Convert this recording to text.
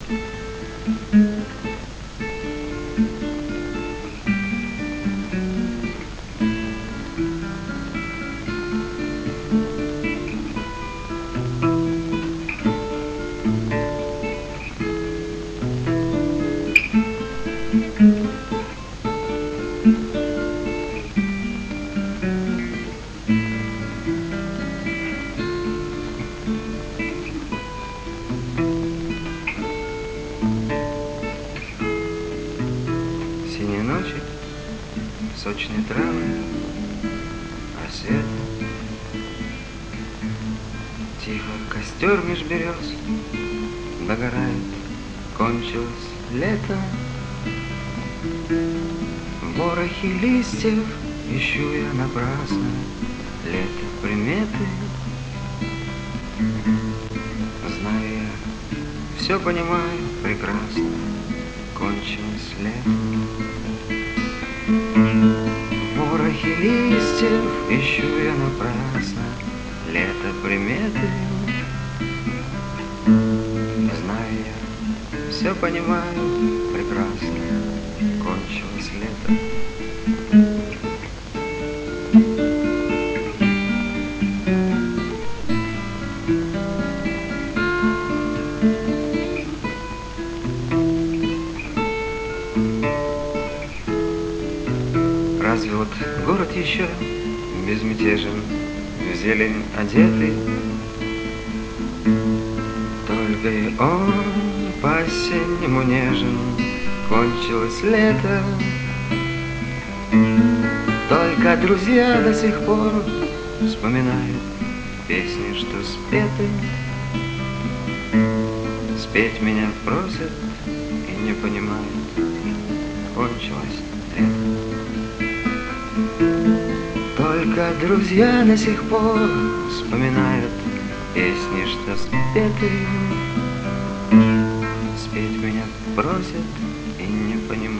Синие ночи, сочные травы, рассвет. Тихо костер меж берез догорает, кончилось лето. Ворохи листьев ищу я напрасно, лето приметы. Знаю я, все понимаю прекрасно, кончилось лето. Ворохи листьев ищу я напрасно, лето приметы. Знаю я, все понимаю прекрасно, кончилось лето. Разве вот город еще безмятежен, в зелень одетый? Только и он по-осеннему нежен, кончилось лето. Только друзья до сих пор вспоминают песни, что спеты. Спеть меня просят и не понимают, кончилось лето. Только друзья до сих пор вспоминают песни, что спеты. Спеть меня просят и не понимают.